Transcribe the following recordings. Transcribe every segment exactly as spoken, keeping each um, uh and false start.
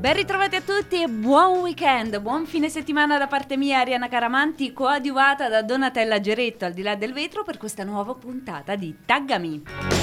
Ben ritrovati a tutti e buon weekend, buon fine settimana da parte mia, Arianna Caramanti, coadiuvata da Donatella Geretto al di là del vetro per questa nuova puntata di Taggami.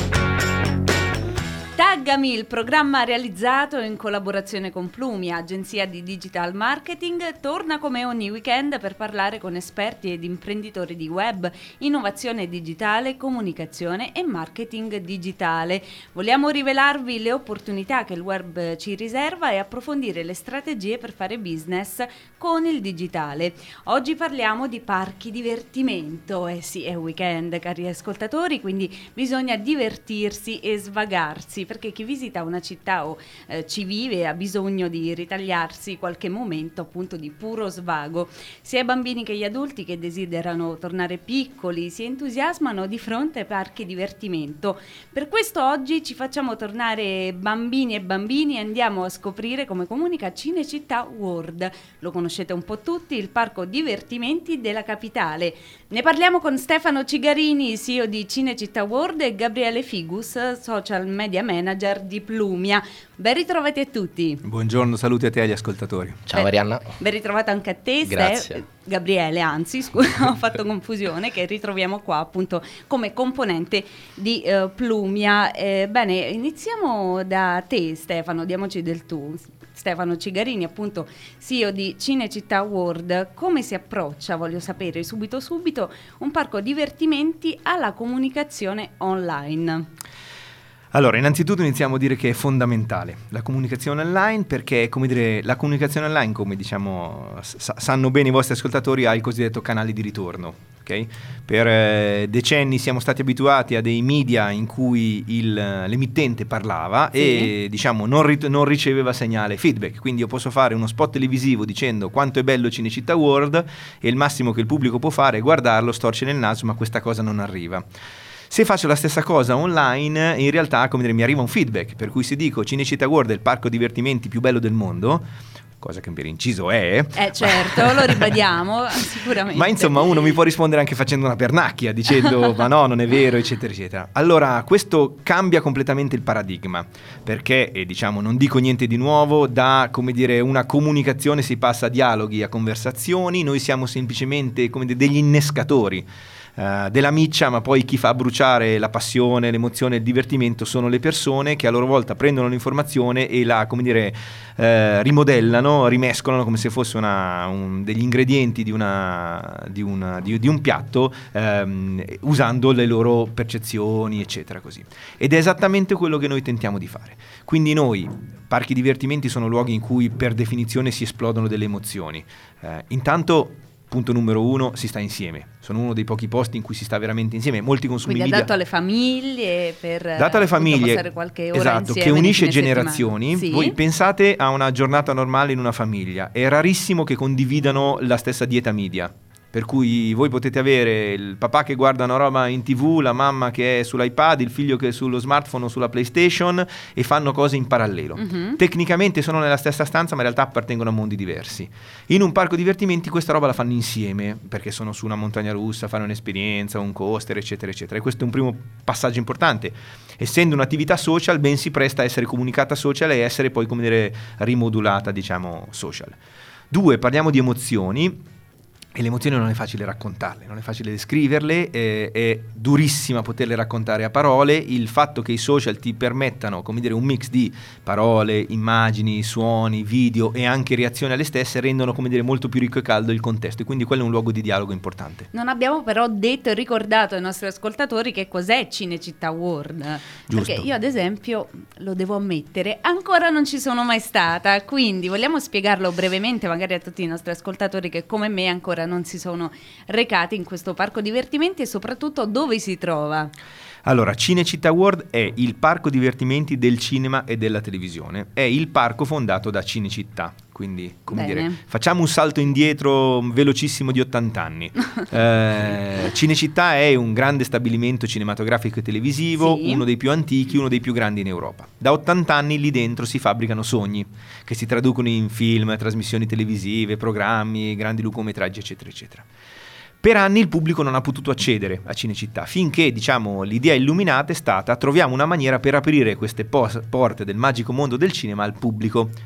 Taggami, il programma realizzato in collaborazione con Plumia, agenzia di digital marketing, torna come ogni weekend per parlare con esperti ed imprenditori di web, innovazione digitale, comunicazione e marketing digitale. Vogliamo rivelarvi le opportunità che il web ci riserva e approfondire le strategie per fare business con il digitale. Oggi parliamo di parchi divertimento. Eh sì, è weekend, cari ascoltatori, quindi bisogna divertirsi e svagarsi, perché chi visita una città o eh, ci vive ha bisogno di ritagliarsi qualche momento appunto di puro svago. Sia i bambini che gli adulti che desiderano tornare piccoli si entusiasmano di fronte ai parchi divertimento. Per questo oggi ci facciamo tornare bambini e bambini e andiamo a scoprire come comunica Cinecittà World. Lo conoscete un po' tutti, il parco divertimenti della capitale. Ne parliamo con Stefano Cigarini, C E O di Cinecittà World, e Gabriele Figus, social media manager di Plumia. Ben ritrovati a tutti. Buongiorno, saluti a te e agli ascoltatori. Ciao Arianna. Ben ritrovato anche a te. Grazie. Ste- Gabriele, anzi, scusa, ho fatto confusione, che ritroviamo qua appunto come componente di uh, Plumia. Eh, bene, iniziamo da te, Stefano, diamoci del tu. Stefano Cigarini, appunto C E O di Cinecittà World. Come si approccia, voglio sapere subito subito, un parco divertimenti alla comunicazione online? Allora, innanzitutto iniziamo a dire che è fondamentale la comunicazione online, perché, come dire, la comunicazione online, come diciamo sa- sanno bene i vostri ascoltatori, ha il cosiddetto canale di ritorno. Okay? Per eh, decenni siamo stati abituati a dei media in cui il, l'emittente parlava sì. e diciamo non, rit- non riceveva segnale feedback, quindi io posso fare uno spot televisivo dicendo quanto è bello Cinecittà World e il massimo che il pubblico può fare è guardarlo, storcere il naso, ma questa cosa non arriva. Se faccio la stessa cosa online, in realtà, come dire, mi arriva un feedback, per cui se dico Cinecittà World è il parco divertimenti più bello del mondo, cosa che per inciso è. Eh certo, lo ribadiamo sicuramente. Ma insomma uno mi può rispondere anche facendo una pernacchia, dicendo ma no, non è vero, eccetera, eccetera. Allora questo cambia completamente il paradigma, perché, e diciamo non dico niente di nuovo, da, come dire, una comunicazione si passa a dialoghi, a conversazioni, noi siamo semplicemente, come dire, degli innescatori Uh, della miccia, ma poi chi fa bruciare la passione, l'emozione, il divertimento sono le persone che a loro volta prendono l'informazione e la, come dire, uh, rimodellano, rimescolano come se fosse una, un, degli ingredienti di, una, di, una, di, di un piatto, um, usando le loro percezioni, eccetera, così. Ed è esattamente quello che noi tentiamo di fare. Quindi noi, parchi divertimenti sono luoghi in cui per definizione si esplodono delle emozioni. Uh, intanto punto numero uno, si sta insieme. Sono uno dei pochi posti in cui si sta veramente insieme. Molti consumi Quindi media. Quindi adatto alle famiglie per dato alle famiglie, passare qualche ora esatto, insieme, che unisce generazioni. Sì. Voi pensate a una giornata normale in una famiglia. È rarissimo che condividano la stessa dieta media. Per cui voi potete avere il papà che guarda una roba in tv, la mamma che è sull'iPad, il figlio che è sullo smartphone o sulla PlayStation e fanno cose in parallelo. Uh-huh. Tecnicamente sono nella stessa stanza, ma in realtà appartengono a mondi diversi. In un parco divertimenti questa roba la fanno insieme, perché sono su una montagna russa, fanno un'esperienza, un coaster, eccetera, eccetera. E questo è un primo passaggio importante. Essendo un'attività social, ben si presta a essere comunicata social e essere poi, come dire, rimodulata, diciamo, social. Due, parliamo di emozioni. E le emozioni non è facile raccontarle, non è facile descriverle, eh, è durissima poterle raccontare a parole. Il fatto che i social ti permettano, come dire, un mix di parole, immagini, suoni, video e anche reazioni alle stesse rendono, come dire, molto più ricco e caldo il contesto, e quindi quello è un luogo di dialogo importante. Non abbiamo però detto e ricordato ai nostri ascoltatori che cos'è Cinecittà World. Giusto. Perché io ad esempio, lo devo ammettere, ancora non ci sono mai stata, quindi vogliamo spiegarlo brevemente magari a tutti i nostri ascoltatori che come me ancora non si sono recati in questo parco divertimenti, e soprattutto dove si trova. Allora, Cinecittà World è il parco divertimenti del cinema e della televisione. È il parco fondato da Cinecittà. Quindi, come Bene. dire, facciamo un salto indietro velocissimo di ottanta anni. eh, Cinecittà è un grande stabilimento cinematografico e televisivo, sì. uno dei più antichi, uno dei più grandi in Europa. Da ottanta anni lì dentro si fabbricano sogni, che si traducono in film, trasmissioni televisive, programmi, grandi lungometraggi, eccetera, eccetera. Per anni il pubblico non ha potuto accedere a Cinecittà, finché, diciamo, l'idea illuminata è stata: troviamo una maniera per aprire queste pos- porte del magico mondo del cinema al pubblico.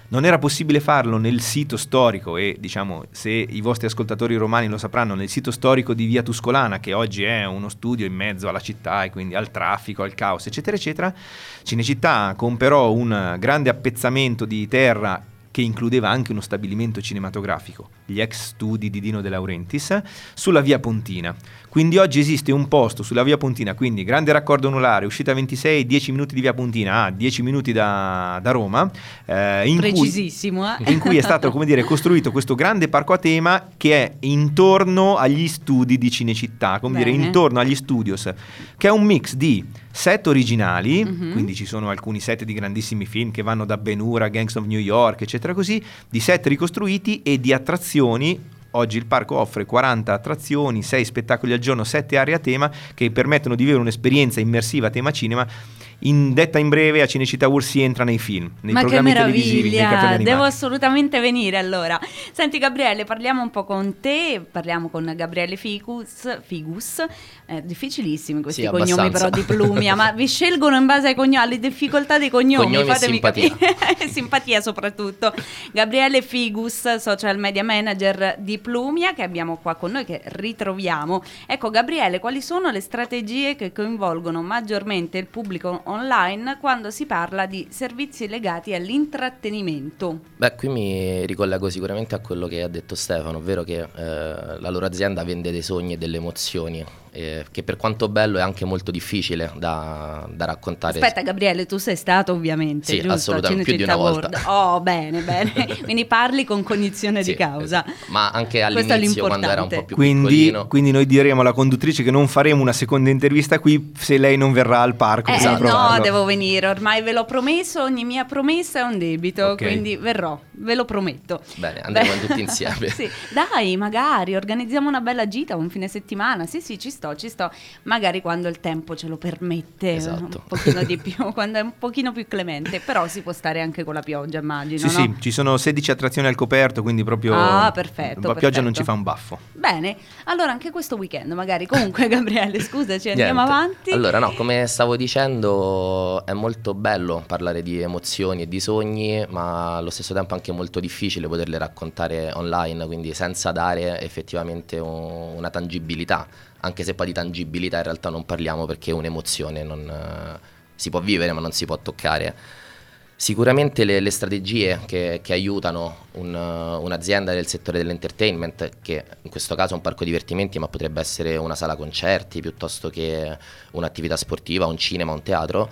Non era possibile farlo nel sito storico e, diciamo, se i vostri ascoltatori romani lo sapranno, nel sito storico di Via Tuscolana, che oggi è uno studio in mezzo alla città e quindi al traffico, al caos, eccetera, eccetera. Cinecittà comperò un grande appezzamento di terra che includeva anche uno stabilimento cinematografico, gli ex studi di Dino De Laurentiis, sulla via Pontina. Quindi oggi esiste un posto sulla via Pontina, quindi grande raccordo anulare, uscita ventisei, dieci minuti di via Pontina, ah, dieci minuti da, da Roma, eh, in precisissimo, cui, eh? in cui è stato, come dire, costruito questo grande parco a tema che è intorno agli studi di Cinecittà, come Bene. dire, intorno agli studios, che è un mix di set originali, mm-hmm. quindi ci sono alcuni set di grandissimi film che vanno da Ben-Hur a Gangs of New York, eccetera così, di set ricostruiti e di attrazioni. Oggi il parco offre quaranta attrazioni, sei spettacoli al giorno, sette aree a tema che permettono di vivere un'esperienza immersiva a tema cinema. In detta in breve, a Cinecittà World si entra nei film, nei Ma programmi che televisivi, nei cartoni meraviglia, animati. devo assolutamente venire allora. Senti Gabriele, parliamo un po' con te, parliamo con Gabriele Figus, Figus. Eh, difficilissimi questi Sì, cognomi abbastanza. però di Plumia, ma vi scelgono in base ai cognomi, alle difficoltà dei cognomi, Cognomi e fatemi simpatia. capire. Simpatia soprattutto. Gabriele Figus, social media manager di Plumia, che abbiamo qua con noi, che ritroviamo. Ecco Gabriele, quali sono le strategie che coinvolgono maggiormente il pubblico online quando si parla di servizi legati all'intrattenimento? Beh, qui mi ricollego sicuramente a quello che ha detto Stefano, ovvero che eh, la loro azienda vende dei sogni e delle emozioni, eh, che per quanto bello è anche molto difficile da, da raccontare. Aspetta Gabriele, tu sei stato ovviamente, Sì, giusto? assolutamente, più di Cinecittà una volta. World. Oh, bene, bene. Quindi parli con cognizione Sì, di causa. esatto. Ma anche Questo è all'inizio, quando era un l'importante. po' più Quindi, piccolino. quindi noi diremo alla conduttrice che non faremo una seconda intervista qui se lei non verrà al parco. Eh, per no, provarlo. devo venire, ormai ve l'ho promesso, ogni mia promessa è un debito, Ok. quindi verrò, ve lo prometto. Bene, andremo Beh, tutti insieme. Sì. Dai, magari organizziamo una bella gita un fine settimana. Sì, sì, ci sto, ci sto. Magari quando il tempo ce lo permette, Esatto. un pochino di più, quando è un pochino più clemente, però si può stare anche con la pioggia, immagino, Sì, no? sì, ci sono sedici attrazioni al coperto, quindi proprio Ah, perfetto, la pioggia non perfetto. ci fa un baffo. Bene, allora anche questo weekend magari. Comunque Gabriele, scusaci, andiamo Niente. avanti. Allora, no, come stavo dicendo, è molto bello parlare di emozioni e di sogni, ma allo stesso tempo anche molto difficile poterle raccontare online, quindi senza dare effettivamente un- una tangibilità, anche se poi di tangibilità in realtà non parliamo perché un'emozione non eh, si può vivere ma non si può toccare. Sicuramente le, le strategie che, che aiutano un, uh, un'azienda del settore dell'entertainment, che in questo caso è un parco divertimenti, ma potrebbe essere una sala concerti piuttosto che un'attività sportiva, un cinema, un teatro,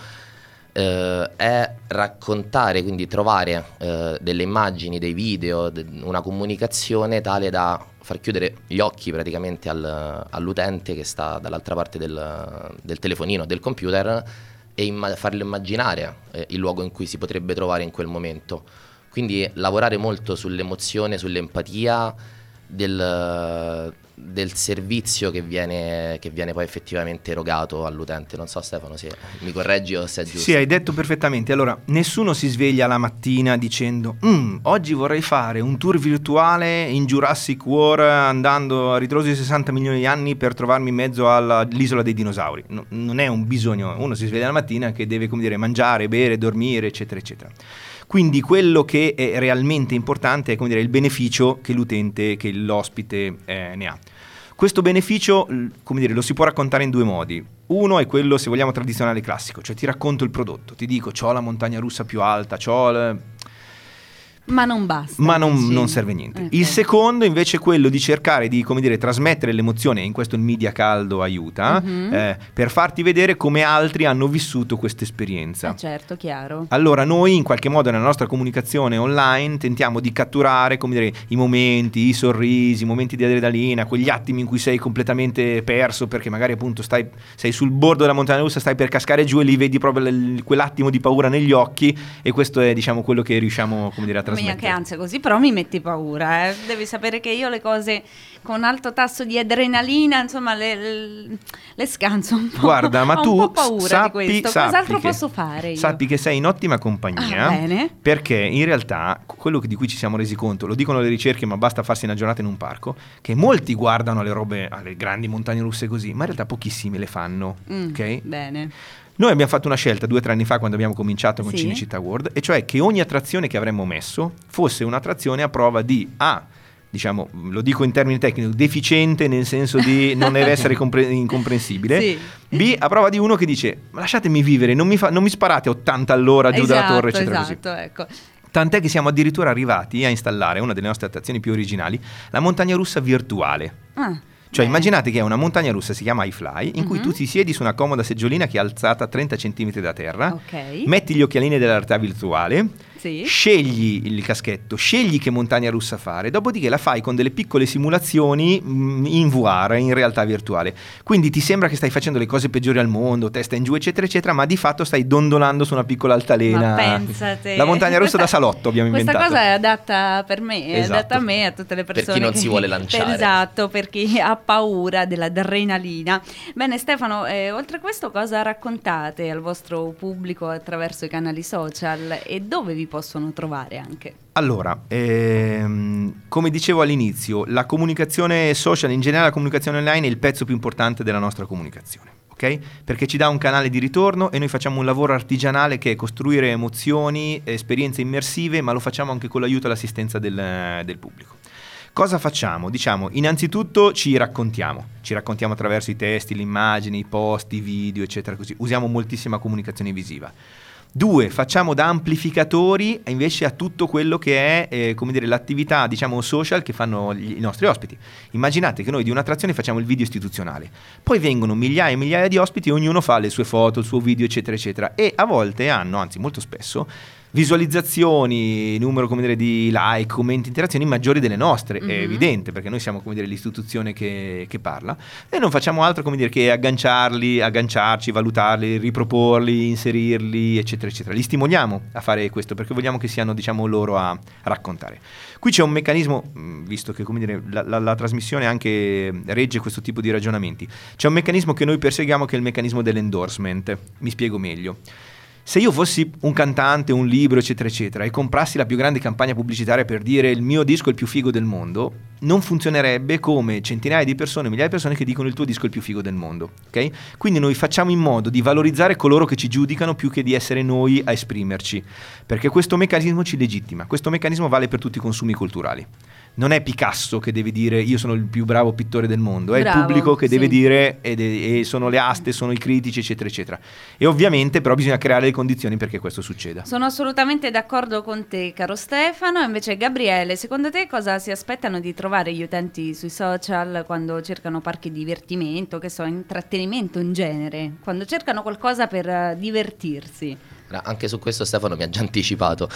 eh, è raccontare, quindi trovare eh, delle immagini, dei video, de- una comunicazione tale da far chiudere gli occhi praticamente al- all'utente che sta dall'altra parte del, del telefonino, del computer, e imma- farlo immaginare eh, il luogo in cui si potrebbe trovare in quel momento. Quindi lavorare molto sull'emozione, sull'empatia del, del servizio che viene, che viene poi effettivamente erogato all'utente. Non so Stefano se mi correggi o se è giusto. Sì, hai detto perfettamente. Allora, nessuno si sveglia la mattina dicendo "Mm, oggi vorrei fare un tour virtuale in Jurassic World andando a ritroso di sessanta milioni di anni per trovarmi in mezzo all'isola dei dinosauri". No, non è un bisogno. Uno si sveglia la mattina che deve, come dire, mangiare, bere, dormire, eccetera, eccetera. Quindi quello che è realmente importante è, come dire, il beneficio che l'utente, che l'ospite eh, ne ha. Questo beneficio, come dire, lo si può raccontare in due modi. Uno è quello, se vogliamo, tradizionale classico, cioè ti racconto il prodotto, ti dico c'ho la montagna russa più alta, c'ho... Il... Ma non basta. Ma non, dici. non serve niente. Ok. Il secondo invece è quello di cercare di, come dire, trasmettere l'emozione, e in questo il media caldo aiuta, Mhm. eh, per farti vedere come altri hanno vissuto questa esperienza. Eh, certo, chiaro. Allora noi in qualche modo nella nostra comunicazione online tentiamo di catturare, come dire, i momenti, i sorrisi, i momenti di adrenalina, quegli attimi in cui sei completamente perso perché magari appunto stai, sei sul bordo della montagna russa, stai per cascare giù e lì vedi proprio l- quell'attimo di paura negli occhi, e questo è, diciamo, quello che riusciamo, come dire, a trasmettere. Mia, che ansia così, però mi metti paura, eh. Devi sapere che io le cose con alto tasso di adrenalina, insomma, le, le, le scanso un po'. Guarda, ma Ho tu un po' paura sappi, di questo. sappi Cos'altro che, posso fare io? Sappi che sei in ottima compagnia, Ah, bene. perché in realtà quello di cui ci siamo resi conto, lo dicono le ricerche, ma basta farsi una giornata in un parco, che molti guardano le robe, alle grandi montagne russe così, ma in realtà pochissimi le fanno, Mm, ok? Bene. Noi abbiamo fatto una scelta due o tre anni fa quando abbiamo cominciato con Sì. Cinecittà World, e cioè che ogni attrazione che avremmo messo fosse un'attrazione a prova di A, diciamo, lo dico in termini tecnici, deficiente nel senso di non deve essere compre- incomprensibile. Sì. B, a prova di uno che dice "Ma lasciatemi vivere, non mi, fa- non mi sparate a ottanta all'ora giù dalla Esatto, torre, eccetera esatto, così". ecco. Tant'è che siamo addirittura arrivati a installare una delle nostre attrazioni più originali, la montagna russa virtuale. Ah, Cioè beh. immaginate che è una montagna russa, si chiama iFly, in cui Mhm. tu ti siedi su una comoda seggiolina che è alzata trenta centimetri da terra, Ok. metti gli occhialini della realtà virtuale, Sì. scegli il caschetto, scegli che montagna russa fare, dopodiché la fai con delle piccole simulazioni mh, in V R, in realtà virtuale. Quindi ti sembra che stai facendo le cose peggiori al mondo, testa in giù, eccetera, eccetera, ma di fatto stai dondolando su una piccola altalena. Ma pensate. La montagna russa da salotto abbiamo Questa inventato. cosa è adatta per me, è Esatto. adatta a me e a tutte le Per persone chi non che- si vuole lanciare. Esatto, per chi ha paura dell'adrenalina. Bene Stefano, eh, oltre a questo cosa raccontate al vostro pubblico attraverso i canali social e dove vi possono trovare anche? Allora, ehm, come dicevo all'inizio, la comunicazione social, in generale la comunicazione online è il pezzo più importante della nostra comunicazione, ok? Perché ci dà un canale di ritorno e noi facciamo un lavoro artigianale che è costruire emozioni, esperienze immersive, ma lo facciamo anche con l'aiuto e l'assistenza del, del pubblico. Cosa facciamo? Diciamo, innanzitutto ci raccontiamo, ci raccontiamo attraverso i testi, le immagini, i post, i video, eccetera, così. Usiamo moltissima comunicazione visiva. Due, facciamo da amplificatori invece a tutto quello che è, eh, come dire, l'attività, diciamo, social che fanno gli, i nostri ospiti. Immaginate che noi di un'attrazione facciamo il video istituzionale, poi vengono migliaia e migliaia di ospiti e ognuno fa le sue foto, il suo video, eccetera, eccetera, e a volte hanno, anzi molto spesso, visualizzazioni, numero, come dire, di like, commenti, interazioni maggiori delle nostre. Mm-hmm. È evidente, perché noi siamo, come dire, l'istituzione che, che parla, e non facciamo altro, come dire, che agganciarli, agganciarci, valutarli, riproporli, inserirli, eccetera, eccetera. Li stimoliamo a fare questo perché vogliamo che siano, diciamo, loro a, a raccontare. Qui c'è un meccanismo, visto che, come dire, la, la, la trasmissione anche regge questo tipo di ragionamenti, c'è un meccanismo che noi perseguiamo che è il meccanismo dell'endorsement. Mi spiego meglio. Se io fossi un cantante, un libro, eccetera, eccetera, e comprassi la più grande campagna pubblicitaria per dire il mio disco è il più figo del mondo, non funzionerebbe come centinaia di persone, migliaia di persone che dicono il tuo disco è il più figo del mondo, ok? Quindi noi facciamo in modo di valorizzare coloro che ci giudicano più che di essere noi a esprimerci, perché questo meccanismo ci legittima, questo meccanismo vale per tutti i consumi culturali. Non è Picasso che deve dire io sono il più bravo pittore del mondo, è Bravo, il pubblico che sì. deve dire ed è- e sono le aste, sono i critici, eccetera, eccetera. E ovviamente però bisogna creare le condizioni perché questo succeda. Sono assolutamente d'accordo con te, caro Stefano. Invece Gabriele, secondo te cosa si aspettano di trovare gli utenti sui social quando cercano parchi di divertimento, che so, intrattenimento in genere, quando cercano qualcosa per eh, divertirsi? Anche su questo Stefano mi ha già anticipato.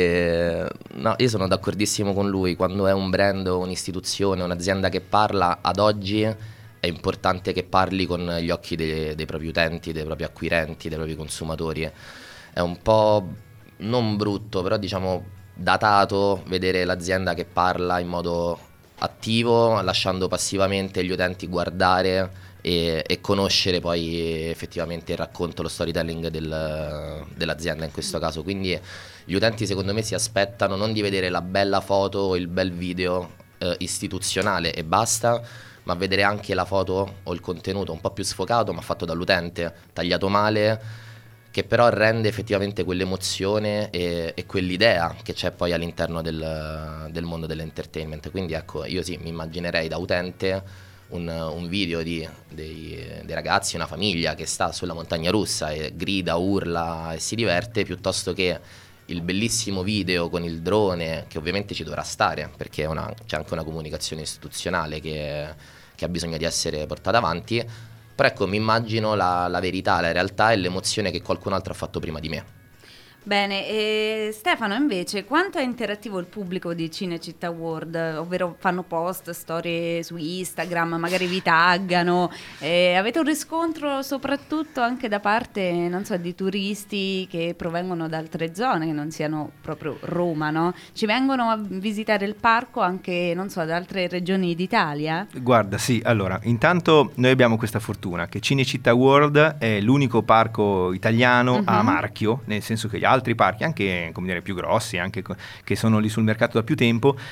E, no, io sono d'accordissimo con lui. Quando è un brand, un'istituzione, un'azienda che parla, ad oggi è importante che parli con gli occhi dei, dei propri utenti, dei propri acquirenti, dei propri consumatori. È un po' non brutto, però diciamo datato vedere l'azienda che parla in modo attivo, lasciando passivamente gli utenti guardare e, e conoscere poi effettivamente il racconto, lo storytelling del, dell'azienda in questo caso. Quindi gli utenti secondo me si aspettano non di vedere la bella foto o il bel video eh, istituzionale e basta, ma vedere anche la foto o il contenuto un po' più sfocato ma fatto dall'utente, tagliato male, che però rende effettivamente quell'emozione e, e quell'idea che c'è poi all'interno del, del mondo dell'entertainment. Quindi ecco, io sì, mi immaginerei da utente un, un video di, dei, dei ragazzi, una famiglia che sta sulla montagna russa e grida, urla e si diverte, piuttosto che il bellissimo video con il drone, che ovviamente ci dovrà stare, perché è una, c'è anche una comunicazione istituzionale che, che ha bisogno di essere portata avanti. Però ecco, mi immagino la, la verità, la realtà e l'emozione che qualcun altro ha fatto prima di me. Bene, e Stefano invece, quanto è interattivo il pubblico di Cinecittà World? Ovvero fanno post, storie su Instagram, magari vi taggano, eh, avete un riscontro soprattutto anche da parte, non so, di turisti che provengono da altre zone, che non siano proprio Roma, no? Ci vengono a visitare il parco anche, non so, da altre regioni d'Italia? Guarda, sì, allora, intanto noi abbiamo questa fortuna che Cinecittà World è l'unico parco italiano uh-huh. a marchio, nel senso che gli altri parchi, anche come dire, più grossi, anche co- che sono lì sul mercato da più tempo,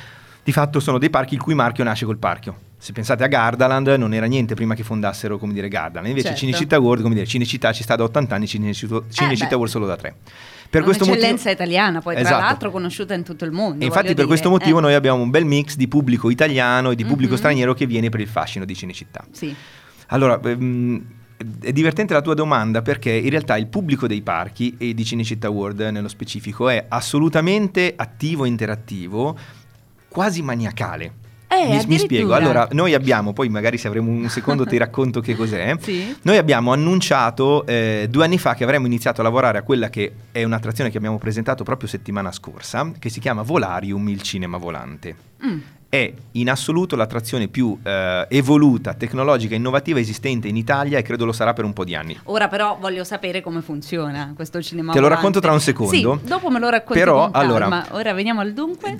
di fatto sono dei parchi il cui marchio nasce col parchio. Se pensate a Gardaland, non era niente prima che fondassero, come dire, Gardaland. Invece certo. Cinecittà World, come dire, Cinecittà ci sta da ottanta anni, Cinecittà, Cinecittà eh World solo da tre. Per un'eccellenza motivo... italiana, poi tra esatto. l'altro conosciuta in tutto il mondo. E infatti per dire. questo motivo eh. noi abbiamo un bel mix di pubblico italiano e di pubblico Mm-hmm. straniero che viene per il fascino di Cinecittà. Sì. Allora, ehm, è divertente la tua domanda, perché in realtà il pubblico dei parchi e di Cinecittà World nello specifico è assolutamente attivo e interattivo, quasi maniacale. Eh, mi, mi spiego. addirittura. Allora, noi abbiamo, poi magari se avremo un secondo ti racconto che cos'è. Sì. Noi abbiamo annunciato eh, due anni fa che avremmo iniziato a lavorare a quella che è un'attrazione che abbiamo presentato proprio settimana scorsa, che si chiama Volarium, il cinema volante. Mm. È in assoluto l'attrazione più eh, evoluta, tecnologica e innovativa esistente in Italia, e credo lo sarà per un po' di anni. Ora però voglio sapere come funziona questo cinema Te lo volante. racconto tra un secondo. Sì, dopo me lo racconti Però, con calma. allora, Ora veniamo al dunque.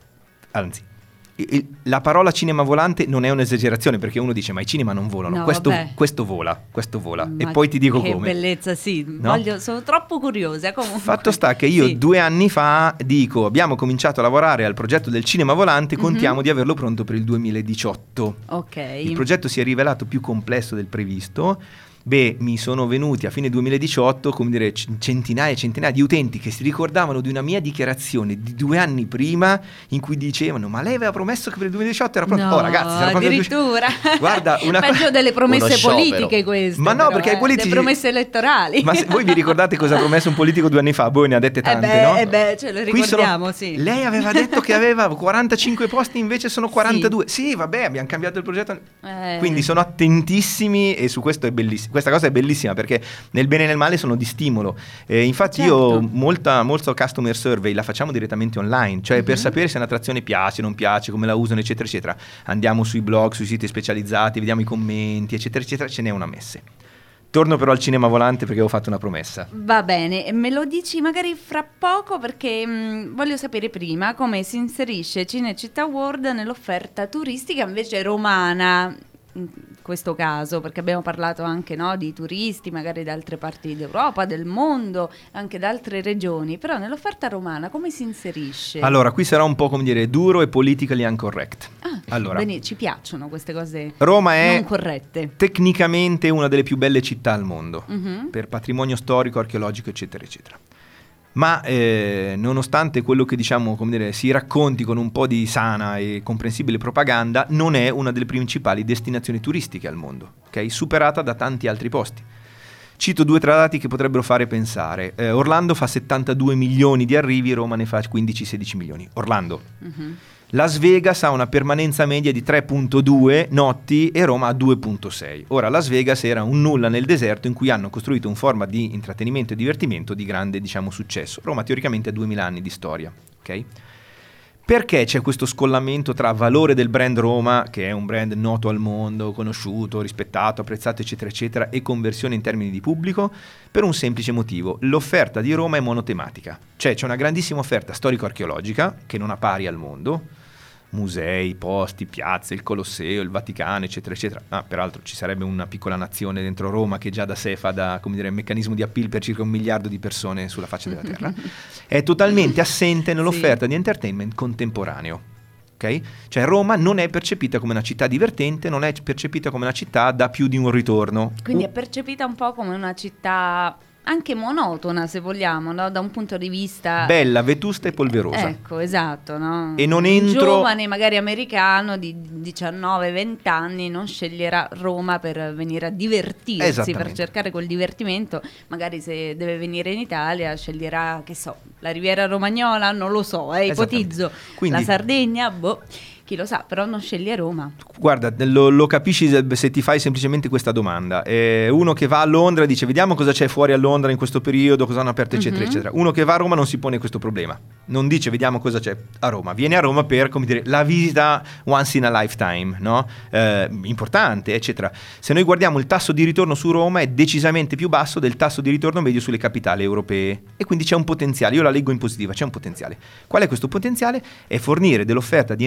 Anzi, il- la parola cinema volante non è un'esagerazione, perché uno dice ma i cinema non volano. No, questo, vabbè. questo vola, questo vola. Ma E poi ti dico che come. Che bellezza, sì. No? Voglio, sono troppo curiosa. Comunque. Fatto sta che io Sì. due anni fa dico abbiamo cominciato a lavorare al progetto del cinema volante, contiamo Mhm. di averlo pronto per il duemiladiciotto. Ok. Il progetto si è rivelato più complesso del previsto. Beh, mi sono venuti a fine duemiladiciotto, come dire, c- centinaia e centinaia di utenti che si ricordavano di una mia dichiarazione di due anni prima in cui dicevano ma lei aveva promesso che per il duemiladiciotto era pronto. No, Oh ragazzi, era pronto il addirittura. Guarda, una Peggio cosa- delle promesse Uno sciopero. politiche queste. Ma no, però, perché ai eh, politici- le promesse elettorali. Ma se voi vi ricordate cosa ha promesso un politico due anni fa? Voi ne ha dette tante, eh beh, no? eh beh, ce lo Qui sono- ricordiamo, sì. Lei aveva detto che aveva quarantacinque posti, invece sono quarantadue. Sì, sì vabbè, abbiamo cambiato il progetto. Eh. Quindi sono attentissimi, e su questo è bellissimo. Questa cosa è bellissima perché nel bene e nel male sono di stimolo. Eh, infatti io Certo. molta, molta customer survey la facciamo direttamente online, cioè per Mhm. sapere se un'attrazione piace, non piace, come la usano, eccetera, eccetera. Andiamo sui blog, sui siti specializzati, vediamo i commenti, eccetera, eccetera. Ce n'è una messe. Torno però al cinema volante perché avevo fatto una promessa. Va bene, me lo dici magari fra poco perché mh, voglio sapere prima come si inserisce Cinecittà World nell'offerta turistica invece romana. In questo caso, perché abbiamo parlato anche, no, di turisti magari da altre parti d'Europa, del mondo, anche da altre regioni, però nell'offerta romana come si inserisce? Allora, qui sarà un po' come dire duro e politically incorrect. Ah, allora. bene, ci piacciono queste cose Roma è non corrette. tecnicamente una delle più belle città al mondo, Mhm. per patrimonio storico, archeologico, eccetera, eccetera. Ma eh, nonostante quello che diciamo, come dire, si racconti con un po' di sana e comprensibile propaganda, non è una delle principali destinazioni turistiche al mondo, ok? Superata da tanti altri posti. Cito due tra dati che potrebbero fare pensare. Eh, Orlando fa settantadue milioni di arrivi, Roma ne fa quindici sedici milioni. Orlando. Mhm. Las Vegas ha una permanenza media di tre virgola due notti e Roma ha due virgola sei. Ora, Las Vegas era un nulla nel deserto in cui hanno costruito un format di intrattenimento e divertimento di grande, diciamo, successo. Roma teoricamente ha duemila anni di storia, ok? Perché c'è questo scollamento tra valore del brand Roma, che è un brand noto al mondo, conosciuto, rispettato, apprezzato, eccetera, eccetera, e conversione in termini di pubblico? Per un semplice motivo: l'offerta di Roma è monotematica. Cioè c'è una grandissima offerta storico-archeologica che non ha pari al mondo, musei, posti, piazze, il Colosseo, il Vaticano, eccetera, eccetera. Ah, peraltro ci sarebbe una piccola nazione dentro Roma che già da sé fa da, come dire, meccanismo di appeal per circa un miliardo di persone sulla faccia della terra. È totalmente assente nell'offerta Sì. di entertainment contemporaneo. Ok? Cioè Roma non è percepita come una città divertente, non è percepita come una città da più di un ritorno. Quindi Uh, è percepita un po' come una città anche monotona, se vogliamo, no? Da un punto di vista bella, vetusta e polverosa. Ecco, esatto, no? E non Un entro- giovane magari americano di diciannove venti anni non sceglierà Roma per venire a divertirsi, Esattamente. per cercare quel divertimento. Magari se deve venire in Italia sceglierà, che so, la Riviera Romagnola, non lo so, eh, ipotizzo. Quindi- La Sardegna, boh, chi lo sa, però non sceglie Roma. Guarda, lo, lo capisci se, se ti fai semplicemente questa domanda. Eh, uno che va a Londra dice vediamo cosa c'è fuori a Londra in questo periodo, cosa hanno aperto, eccetera, Mhm. eccetera. Uno che va a Roma non si pone questo problema. Non dice vediamo cosa c'è a Roma. Viene a Roma per, come dire, la visita once in a lifetime, no? Eh, importante, eccetera. Se noi guardiamo il tasso di ritorno su Roma è decisamente più basso del tasso di ritorno medio sulle capitali europee. E quindi c'è un potenziale. Io la leggo in positiva, c'è un potenziale. Qual è questo potenziale? È fornire dell'offerta di entertainment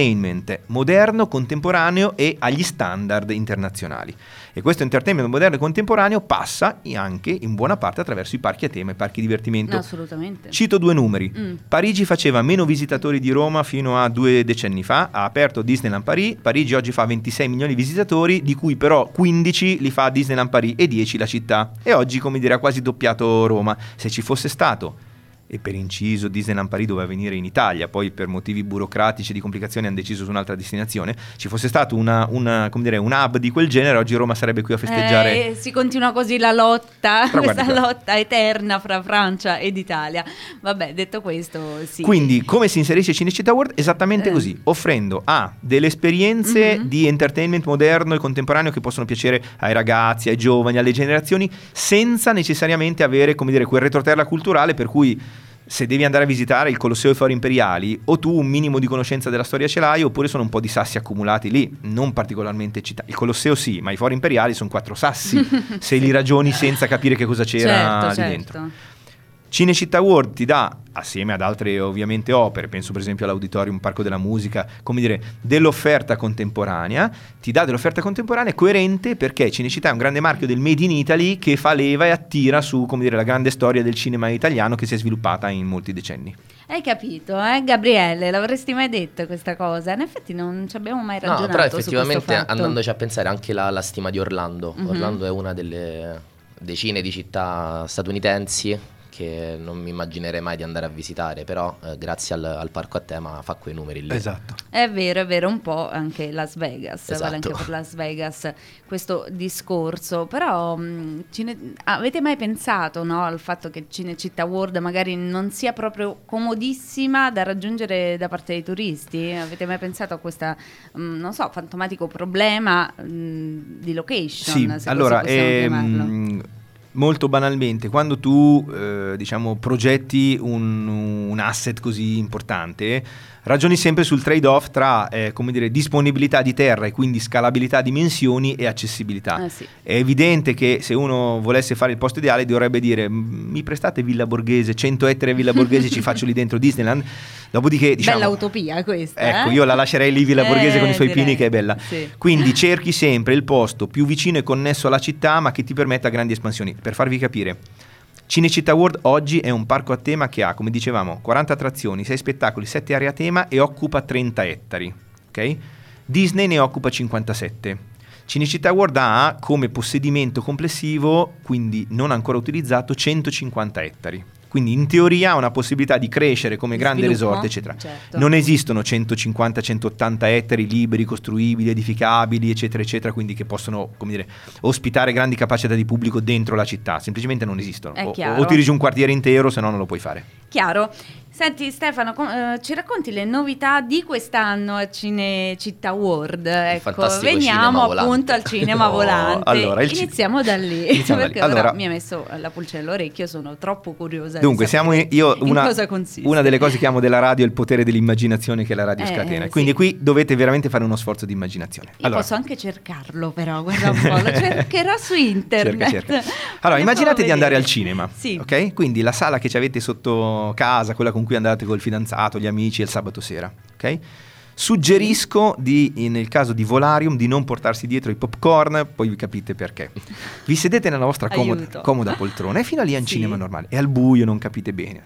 entertainment moderno, contemporaneo e agli standard internazionali. E questo entertainment moderno e contemporaneo passa anche in buona parte attraverso i parchi a tema e parchi divertimento. Assolutamente. Cito due numeri. Mm. Parigi faceva meno visitatori di Roma fino a due decenni fa, ha aperto Disneyland Paris. Parigi oggi fa ventisei milioni di visitatori, di cui però quindici li fa Disneyland Paris e dieci la città. E oggi, come dire, ha quasi doppiato Roma. Se ci fosse stato, e per inciso Disneyland Paris doveva venire in Italia, poi per motivi burocratici e di complicazioni hanno deciso su un'altra destinazione, ci fosse stato una, una, come dire, un hub di quel genere, oggi Roma sarebbe qui a festeggiare. Eh, si continua così la lotta, Però questa guarda, lotta eterna fra Francia ed Italia. Vabbè, detto questo, sì. Quindi come si inserisce Cinecittà World? Esattamente Eh. così, offrendo a delle esperienze Mhm. di entertainment moderno e contemporaneo che possono piacere ai ragazzi, ai giovani, alle generazioni, senza necessariamente avere, come dire, quel retroterra culturale per cui se devi andare a visitare il Colosseo e i Fori Imperiali, o tu un minimo di conoscenza della storia ce l'hai, oppure sono un po' di sassi accumulati lì, non particolarmente eccitati. Il Colosseo sì, ma i Fori Imperiali sono quattro sassi, se li ragioni senza capire che cosa c'era certo, lì certo. dentro. Cinecittà World ti dà, assieme ad altre ovviamente opere, penso per esempio all'Auditorium Parco della Musica, come dire, dell'offerta contemporanea, ti dà dell'offerta contemporanea coerente, perché Cinecittà è un grande marchio del Made in Italy che fa leva e attira su, come dire, la grande storia del cinema italiano che si è sviluppata in molti decenni. Hai capito, eh, Gabriele? L'avresti mai detto questa cosa? In effetti non ci abbiamo mai ragionato. No, però su questo effettivamente fatto. andandoci a pensare anche la, la stima di Orlando. Mhm. Orlando è una delle decine di città statunitensi che non mi immaginerei mai di andare a visitare, però eh, grazie al, al parco a tema fa quei numeri lì. Esatto. È vero, è vero, un po' anche Las Vegas, Esatto. vale anche per Las Vegas questo discorso, però mh, Cine... avete mai pensato, no, al fatto che Cinecittà World magari non sia proprio comodissima da raggiungere da parte dei turisti? Avete mai pensato a questa, mh, non so, fantomatico problema mh, di location? Sì, se allora, così possiamo chiamarlo? ehm, molto banalmente, quando tu eh, diciamo progetti un, un asset così importante, ragioni sempre sul trade-off tra eh, come dire, disponibilità di terra e quindi scalabilità, dimensioni e accessibilità. Eh sì. È evidente che se uno volesse fare il posto ideale dovrebbe dire: mi prestate Villa Borghese, cento ettari a Villa Borghese, ci faccio lì dentro Disneyland. Dopodiché, diciamo, Bella utopia questa. ecco, eh? io la lascerei lì Villa Borghese Eh, con i suoi direi, pini, che è bella. sì. Quindi cerchi sempre il posto più vicino e connesso alla città, ma che ti permetta grandi espansioni. Per farvi capire, Cinecittà World oggi è un parco a tema che ha, come dicevamo, quaranta attrazioni, sei spettacoli, sette aree a tema e occupa trenta ettari. Ok? Disney ne occupa cinquantasette. Cinecittà World ha come possedimento complessivo, quindi non ancora utilizzato, centocinquanta ettari. Quindi in teoria ha una possibilità di crescere come Di grande sviluppo, resort, eccetera. certo. Non esistono centocinquanta centottanta ettari liberi, costruibili, edificabili, eccetera, eccetera, quindi che possono, come dire, ospitare grandi capacità di pubblico dentro la città. Semplicemente non esistono. È O, chiaro. o tiri giù un quartiere intero, se no non lo puoi fare. Chiaro. Senti Stefano, com- eh, ci racconti le novità di quest'anno a Cinecittà World? Ecco, fantastico veniamo cinema appunto volante. al cinema Oh, volante. allora, il ci- Iniziamo da lì, Iniziamo da perché lì. ora Allora- mi ha messo la pulce nell'orecchio, sono troppo curiosa. Dunque, di siamo in, sapere io in una, cosa consiste. una delle cose che amo della radio è il potere dell'immaginazione che la radio Eh, scatena. sì. Quindi qui dovete veramente fare uno sforzo di immaginazione. Io posso anche cercarlo, però, guarda un po', lo cercherò su internet. Cerca, cerca. Allora, Andiamo immaginate a di andare vedere. al cinema, Sì. ok? Quindi la sala che ci avete sotto casa, quella con cui andate col fidanzato, gli amici il sabato sera, ok? Suggerisco di, nel caso di Volarium, di non portarsi dietro i popcorn, poi vi capite perché. Vi sedete nella vostra comoda, Aiuto. comoda poltrona e fino a lì è un Sì. cinema normale, è al buio, non capite bene.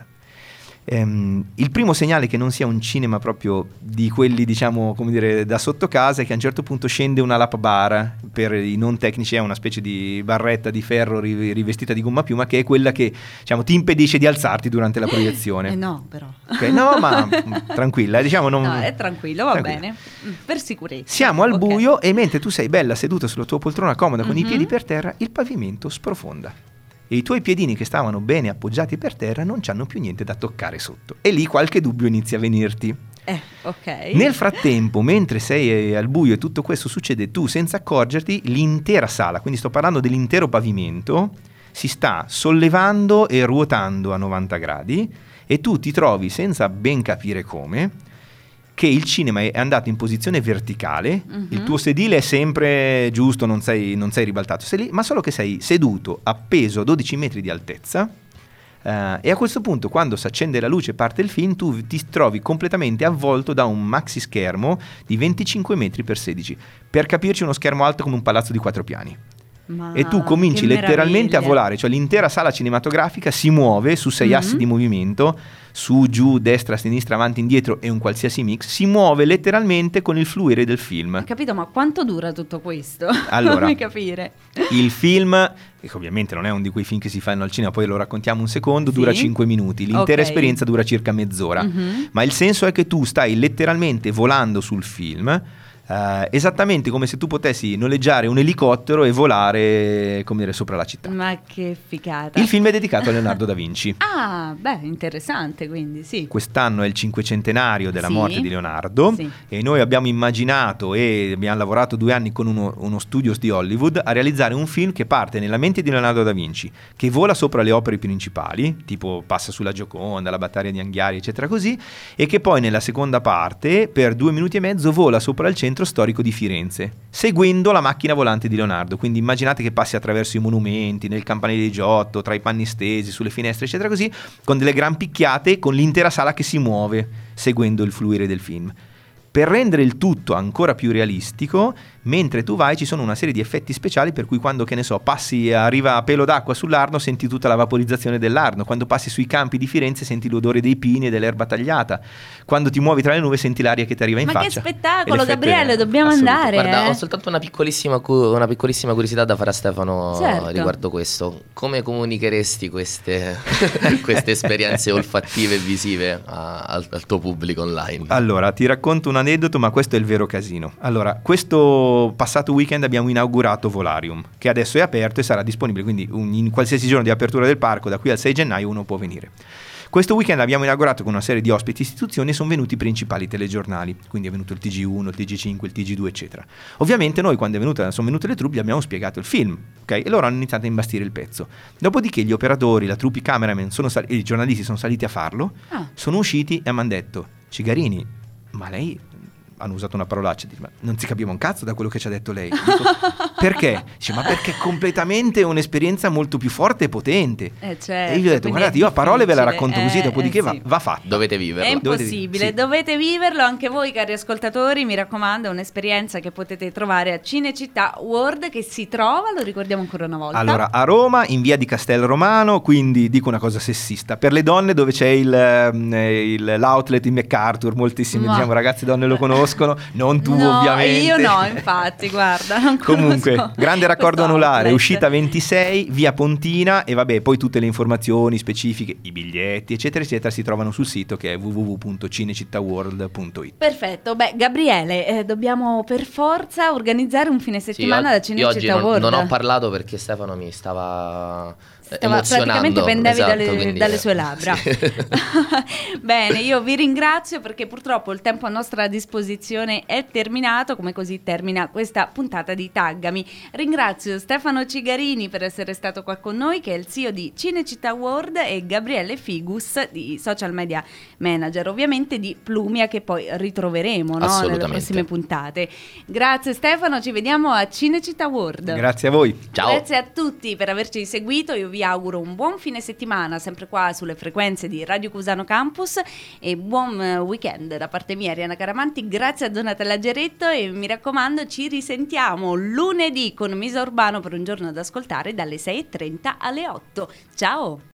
Ehm, il primo segnale che non sia un cinema proprio di quelli, diciamo, come dire, da sotto casa, è che a un certo punto scende una lap bar. Per i non tecnici è una specie di barretta di ferro ri- rivestita di gomma a piuma, che è quella che, diciamo, ti impedisce di alzarti durante la proiezione. Eh no, però. Ok, no, ma mh, tranquilla, eh, diciamo non... No, è tranquillo, va tranquilla. bene. Mm, Per sicurezza. Siamo al Ok. buio e mentre tu sei bella seduta sulla tua poltrona comoda con i Mhm. piedi per terra, il pavimento sprofonda. E i tuoi piedini che stavano bene appoggiati per terra non c'hanno più niente da toccare sotto. E lì qualche dubbio inizia a venirti. Eh, ok. Nel frattempo, mentre sei al buio e tutto questo succede, tu senza accorgerti, l'intera sala, quindi sto parlando dell'intero pavimento, si sta sollevando e ruotando a novanta gradi e tu ti trovi, senza ben capire come, che il cinema è andato in posizione verticale, Mhm. il tuo sedile è sempre giusto, non sei, non sei ribaltato, sei lì, ma solo che sei seduto appeso a dodici metri di altezza, Uh, e a questo punto, quando si accende la luce e parte il film, tu ti trovi completamente avvolto da un maxi schermo di venticinque metri per sedici. Per capirci, uno schermo alto come un palazzo di quattro piani. Ma e tu cominci letteralmente a volare, cioè l'intera sala cinematografica si muove su sei mm-hmm. assi di movimento, su, giù, destra, sinistra, avanti, indietro e un qualsiasi mix, si muove letteralmente con il fluire del film. Ho capito, ma quanto dura tutto questo? Allora, fammi capire. Il film, che ovviamente non è uno di quei film che si fanno al cinema, poi lo raccontiamo un secondo, sì? Dura cinque minuti, l'intera okay. esperienza dura circa mezz'ora, mm-hmm. ma il senso è che tu stai letteralmente volando sul film, Uh, esattamente come se tu potessi noleggiare un elicottero e volare, come dire, sopra la città. Ma che figata. Il film è dedicato a Leonardo da Vinci. Ah, beh, interessante, quindi sì. Quest'anno è il cinquecentenario della sì. morte di Leonardo sì. e noi abbiamo immaginato e abbiamo lavorato due anni con uno, uno studios di Hollywood a realizzare un film che parte nella mente di Leonardo da Vinci, che vola sopra le opere principali, tipo passa sulla Gioconda, la battaglia di Anghiari, eccetera così, e che poi nella seconda parte, per due minuti e mezzo, vola sopra il centro storico di Firenze, seguendo la macchina volante di Leonardo. Quindi immaginate che passi attraverso i monumenti, nel campanile di Giotto, tra i panni stesi, sulle finestre, eccetera così, con delle gran picchiate, con l'intera sala che si muove, seguendo il fluire del film. Per rendere il tutto ancora più realistico, mentre tu vai ci sono una serie di effetti speciali per cui quando, che ne so, passi, arriva a pelo d'acqua sull'Arno, senti tutta la vaporizzazione dell'Arno. Quando passi sui campi di Firenze senti l'odore dei pini e dell'erba tagliata. Quando ti muovi tra le nuvole senti l'aria che ti arriva in Ma faccia. Ma che spettacolo, Gabriele, dobbiamo andare. Guarda, eh? ho soltanto una piccolissima, cu- una piccolissima curiosità da fare a Stefano certo. riguardo questo. Come comunicheresti queste, queste esperienze olfattive e visive a, al, al tuo pubblico online? Allora, ti racconto un aneddoto, ma questo è il vero casino. Allora, questo passato weekend abbiamo inaugurato Volarium, che adesso è aperto e sarà disponibile, quindi un, in qualsiasi giorno di apertura del parco, da qui al sei gennaio uno può venire. Questo weekend abbiamo inaugurato con una serie di ospiti istituzioni e sono venuti i principali telegiornali, quindi è venuto il T G uno, il T G cinque, il T G due, eccetera. Ovviamente noi quando è venuta, sono venute le troupe gli abbiamo spiegato il film, ok? E loro hanno iniziato a imbastire il pezzo. Dopodiché gli operatori, la troupe, i cameraman sono sal- e i giornalisti sono saliti a farlo, ah. sono usciti e mi hanno detto: Cigarini, ma lei... hanno usato una parolaccia, ma non si capiva un cazzo da quello che ci ha detto lei. Dico, perché? Dice, ma perché è completamente un'esperienza molto più forte e potente. Eh certo, e io gli ho detto, guardate, io a parole ve la racconto eh, così, dopodiché eh, va, sì. va fatto. Dovete viverlo. È impossibile, dovete, dovete viverlo anche voi, cari ascoltatori, mi raccomando, è un'esperienza che potete trovare a Cinecittà World, che si trova, lo ricordiamo ancora una volta. Allora, a Roma, in via di Castel Romano, quindi dico una cosa sessista, per le donne dove c'è il, il, l'outlet in MacArthur, moltissime ma... diciamo ragazze e donne lo conoscono, non tu. Tu, no, ovviamente. Io no, infatti, guarda, non comunque, grande raccordo anulare, outlet. Uscita ventisei, via Pontina, e vabbè, poi tutte le informazioni specifiche, i biglietti, eccetera, eccetera, si trovano sul sito che è w w w punto cinecittàworld punto it. Perfetto, beh, Gabriele, eh, dobbiamo per forza organizzare un fine settimana sì, da Cinecittà non, World. non ho parlato perché Stefano mi stava... Stava, praticamente pendevi esatto, dalle, quindi, dalle sue labbra. Sì. Bene, io vi ringrazio perché purtroppo il tempo a nostra disposizione è terminato, come così termina questa puntata di Taggami. Ringrazio Stefano Cigarini per essere stato qua con noi, che è il C E O di Cinecittà World, e Gabriele Figus, di Social Media Manager, ovviamente di Plumia, che poi ritroveremo, no, nelle prossime puntate. Grazie Stefano, ci vediamo a Cinecittà World. Grazie a voi. Ciao. Grazie a tutti per averci seguito, io vi Vi auguro un buon fine settimana sempre qua sulle frequenze di Radio Cusano Campus e buon weekend da parte mia, Arianna Caramanti. Grazie a Donatella Geretto e mi raccomando, ci risentiamo lunedì con Misa Urbano per un giorno da ascoltare dalle sei e trenta alle otto. Ciao!